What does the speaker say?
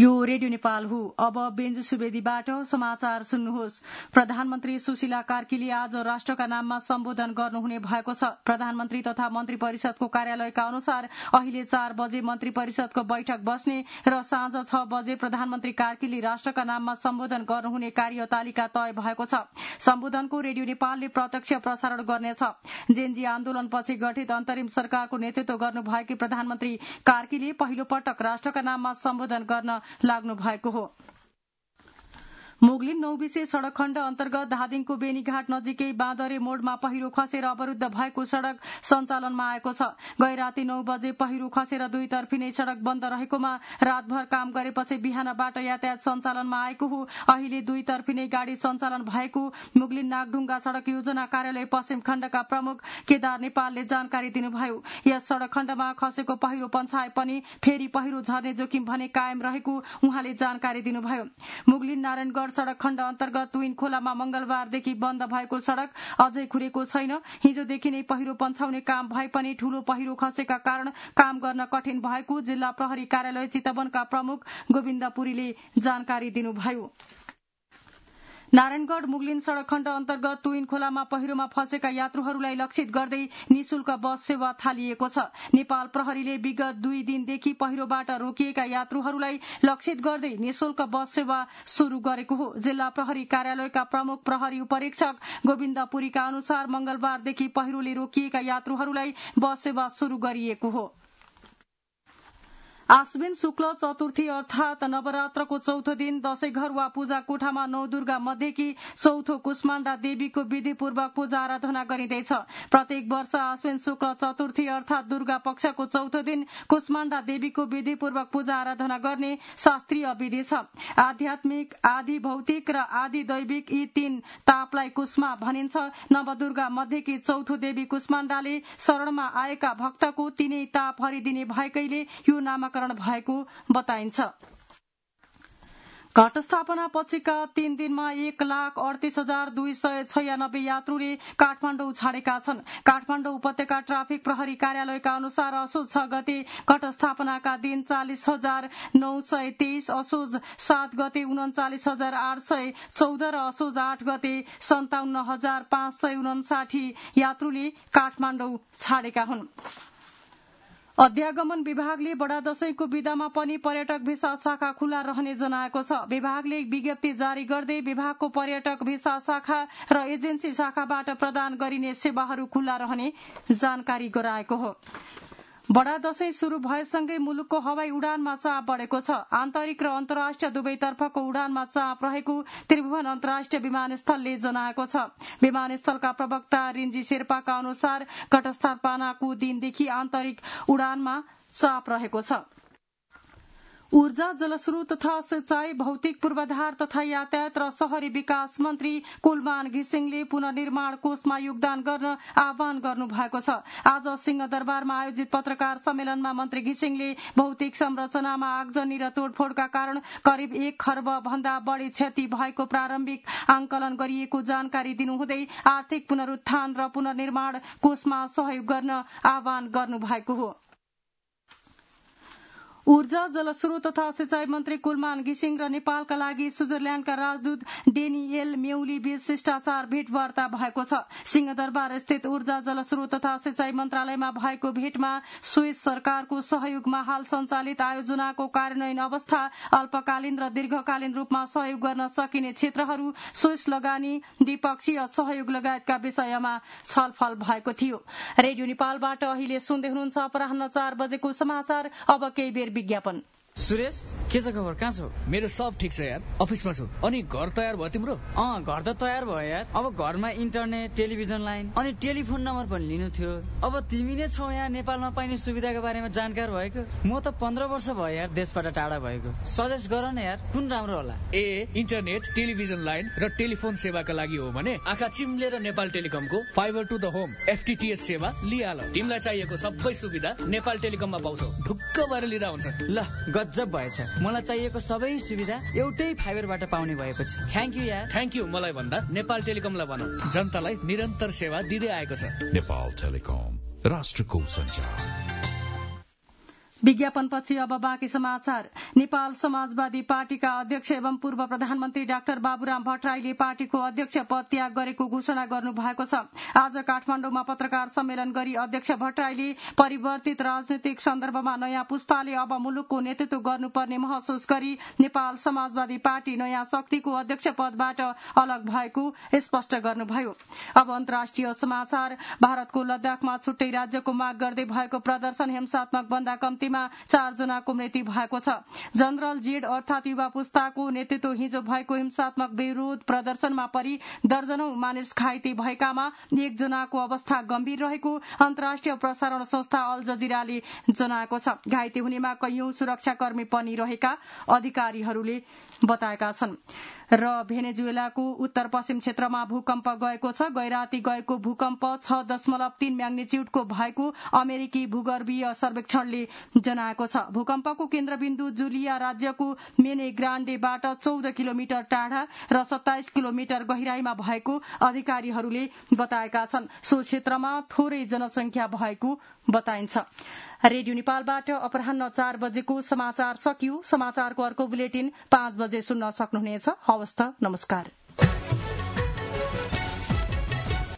यो रेडियो नेपाल हो। अब बेन्जु सुवेदीबाट समाचार सुन्नुहोस्। प्रधानमन्त्री सुशीला कार्कीले आज राष्ट्रका नाममा सम्बोधन गर्नुहुने भएको छ। प्रधानमन्त्री तथा मन्त्री परिषदको कार्यालयका अनुसार अहिले 4 बजे मन्त्री परिषदको बैठक बस्ने र साँझ 6 बजे प्रधानमन्त्री कार्कीले राष्ट्रका नाममा सम्बोधन गर्नुहुने कार्यतालिका तय भएको छ। सम्बोधनको रेडियो नेपालले प्रत्यक्ष प्रसारण गर्नेछ। जेनजी आन्दोलनपछि गठित अन्तरिम सरकारको नेतृत्व गर्नुभएकी प्रधानमन्त्री कार्कीले पहिलो पटक राष्ट्रका नाममा सम्बोधन गर्न लाग्नु भएको हो। मुगलिन 9 विशेष सड़क खण्ड अन्तर्गत धादिङको बेनीघाट नजिकै बाँदरे मोडमा पहिरो खसेर अवरूद्ध भएको सड़क सञ्चालनमा आएको छ। गै राति 9 बजे पहिरो खसेर दुईतर्फी नै सड़क बन्द रहेकोमा रातभर काम गरेपछि बिहानबाट यातायात सञ्चालनमा आएको हो। अहिले दुईतर्फी नै गाड़ी सञ्चालन भएको मुगलिन नागढुङ्गा सड़क योजना कार्यालय पश्चिम खण्डका प्रमुख केदार नेपालले जानकारी दिनुभयो। यस सड़क खण्डमा खसेको पहिरो पन्छाए पनि फेरि पहिरो झर्ने जोखिम भने कायम रहेको उहाँले जानकारी दिनुभयो। मुगलिन नारायणगढ़ सड़क खण्ड अन्तर्गत तुइन खोलामा मंगलबारदेखि बन्द भएको सड़क अझै खुलेको छैन। हिजोदेखि नै पहिरो पन्छाउने काम भए पनि ठूलो पहिरो खसेका कारण काम गर्न कठिन भएको जिल्ला प्रहरी कार्यालय चितवनका प्रमुख गोविन्द पुरीले जानकारी दिनुभयो। नारायणगढ़ मुगलिन सड़क खण्ड अन्तर्गत तुइन खोलामा पहिरोमा फँसेका यात्रुहरूलाई लक्षित गर्दै निशुल्क बस सेवा थालिएको छ। नेपाल प्रहरीले विगत 2 दिनदेखि पहिरोबाट रोकिएका यात्रुहरूलाई लक्षित गर्दै निशुल्क बस सेवा शुरू गरेको हो। जिल्ला प्रहरी कार्यालयका प्रमुख प्रहरी उपरीक्षक गोविन्द पुरीका अनुसार मंगलबारदेखि पहिरोले रोकिएका यात्रुहरूलाई बस सेवा शुरू गरिएको हो। आश्विन शुक्ल चतुर्थी अर्थात नवरात्रको चौथो दिन दशैं घर वा पूजा कोठामा 9 दुर्गा मध्येकी चौथो कुष्माण्डा देवीको विधिपूर्वक पूजा आराधना गरिँदैछ। प्रत्येक वर्ष आश्विन शुक्ल चतुर्थी अर्थात दुर्गा पक्षको चौथो दिन कुष्माण्डा देवीको विधिपूर्वक पूजा आराधना गर्ने शास्त्रीय विधि छ। आध्यात्मिक, आदि भौतिक र आदि दैविक यी 3 तापलाई कुष्मा भनिन्छ। नवदुर्गा मध्येकी चौथो देवी कुष्माण्डाले शरणमा आएका भक्तको 3 ताप हरिदिने भएकैले यो नामकरण भएको बताइन्छ। घटस्थापना पछिका 3 दिनमा 1,38,296 यात्रुले काठमाडौँ छाडेका छन्। काठमाडौँ उपत्यका ट्राफिक प्रहरी कार्यालयका अनुसार असोज 6 गते घटस्थापनाका दिन 40,923, असोज 7 गते 39,814 र असोज 8 गते 57,559 यात्रुले काठमाडौँ छाडेका हुन्। अध्यागमन विभागले बडा दशैंको बिदामा पनि पर्यटक भिसा शाखा खुला रहने जनाएको छ। विभागले विज्ञप्ति जारी गर्दै विभागको पर्यटक भिसा शाखा र एजेन्सी शाखाबाट प्रदान गरिने सेवाहरू खुला रहने जानकारी गराएको हो। बडा दशैं शुरू भएसँगै मुलुकको हवाई उडानमा चाप बढ़ेको छ। आन्तरिक र अन्तर्राष्ट्रिय दुवैतर्फको उडानमा चाप रहेको त्रिभुवन अन्तर्राष्ट्रिय विमानस्थलले जनाएको छ। विमानस्थलका प्रवक्ता रिन्जी शेर्पाका अनुसार घटस्थापनाको दिनदेखि आन्तरिक उडानमा चाप रहेको छ। ऊर्जा, जलस्रोत तथा सिंचाई, भौतिक पूर्वाधार तथा यातायात र शहरी विकास मन्त्री कुलमान घिसिङले पुनर्निर्माण कोषमा योगदान गर्न आह्वान गर्नु भएको छ। आज सिंहदरबारमा आयोजित पत्रकार सम्मेलनमा मन्त्री घिसिङले भौतिक संरचनामा आगजनी र तोडफोडका कारण करिब 1 खर्ब भन्दा बढ़ी क्षति भएको प्रारम्भिक आंकलन गरिएको जानकारी दिनुहुँदै आर्थिक पुनरुत्थान र पुनर्निर्माण कोषमा सहयोग गर्न आह्वान गर्नु भएको हो। ऊर्जा, जलस्रोत तथा सिंचाई मन्त्री कुलमान घिसिङ र नेपालका लागि स्विजरल्याण्डका राजदूत डेनिएल मेउली बीच शिष्टाचार भेटवार्ता भएको छ। सिंहदरबार स्थित ऊर्जा, जलस्रोत तथा सिंचाई मन्त्रालयमा भएको भेटमा स्विस सरकारको सहयोगमा हाल सञ्चालित आयोजनाको कार्यान्वयन अवस्था, अल्पकालीन र दीर्घकालीन रूपमा सहयोग गर्न सकिने क्षेत्रहरू, स्विस लगानी, द्विपक्षीय सहयोग लगायतका विषयमा छलफल भएको थियो। रेडियो नेपालबाट अहिले सुन्दै हुनुहुन्छ अपराह्न 4 बजेको समाचार। अब केही बेर विज्ञापन। सुरेश, के छ खबर? कहाँ छौ? मेरो सब ठिक छ यार, अफिसमा छु। अनि घर तयार भयो तिम्रो? घर त तयार भयो यार। अब घरमा इन्टरनेट, टेलिभिजन लाइन अनि टेलिफोन नम्बर पनि लिनु थियो। अब तिमी नै छौ यहाँ नेपालमा पाइने सुविधाको बारेमा जानकार भएको। म त 15 वर्ष भयो यार देशबाट टाढा भएको। सजेस्ट गर न यार, कुन राम्रो होला? इन्टरनेट, टेलिभिजन लाइन र टेलिफोन सेवाका लागि हो भने आँखा चिम्लेर नेपाल टेलिकमको fibre to the home FTTH सेवा लिहाल। तिमीलाई चाहिएको सबै सुविधा नेपाल टेलिकममा पाउँछौ। ढुक्क भएर लिँदा हुन्छ। ल गजब भएछ। मलाई चाहिएको सबै सुविधा एउटै फाइबरबाट पाउने भएपछि। थ्यांक यू यार। थ्यांक यू मलाई भन्दा नेपाल टेलिकमलाई भन। जनतालाई निरन्तर सेवा दिँदै आएको छ। नेपाल टेलिकम, राष्ट्रको सञ्चार। विज्ञापनपछि अब बाँकी समाचार। नेपाल समाजवादी पार्टीका अध्यक्ष एवं पूर्व प्रधानमन्त्री डाक्टर बाबुराम भट्टराईले पार्टीको अध्यक्ष पद त्याग गरेको घोषणा गर्नु भएको छ। आज काठमाडौँमा पत्रकार सम्मेलन गरी अध्यक्ष भट्टराईले परिवर्तित राजनीतिक सन्दर्भमा नयाँ पुस्ताले अब मुलुकको नेतृत्व गर्नुपर्ने महसुस गरी नेपाल समाजवादी पार्टी नयाँ शक्तिको अध्यक्ष पदबाट अलग भएको स्पष्ट गर्नुभयो। अब अन्तर्राष्ट्रिय समाचार। भारतको लद्दाखमा छुट्टै राज्यको माग गर्दै भएको प्रदर्शन हिंसात्मक भन्दा कम्तीमा 4 जनाको मृत्यु भएको छ। जनरल जेड अर्थात युवा पुस्ताको नेतृत्व हिजो भएको हिंसात्मक विरोध प्रदर्शनमा परि दर्जनौं मानिस घाइते भएकामा 1 जनाको अवस्था गम्भीर रहेको अन्तर्राष्ट्रिय प्रसारण संस्था अल जजिराले जनाएको छ। घाइते हुनेमा कैयौं सुरक्षाकर्मी पनि रहेका अधिकारीहरूले बताएका छन्। र भेनेजुएलाको उत्तर पश्चिम क्षेत्रमा भूकम्प गएको छ। गैराती गएको भूकम्प 6.3 म्याग्निच्युडको भएको अमेरिकी भूगर्भीय सर्वेक्षणले जनाएको छ। भूकम्पको केन्द्रबिन्दु जुलिया राज्यको मेने ग्रान्डेबाट 14 किलोमिटर टाढा र 27 किलोमिटर गहिराईमा भएको अधिकारीहरूले बताएका छन्। सो क्षेत्रमा थोरै जनसंख्या भएको बताइन्छ। रेडियो नेपालबाट अपराह्न 4 बजेको समाचार सकियो। समाचारको अर्को बुलेटिन 5 बजे सुन्न सक्नुहुनेछ। हवस् त, नमस्कार।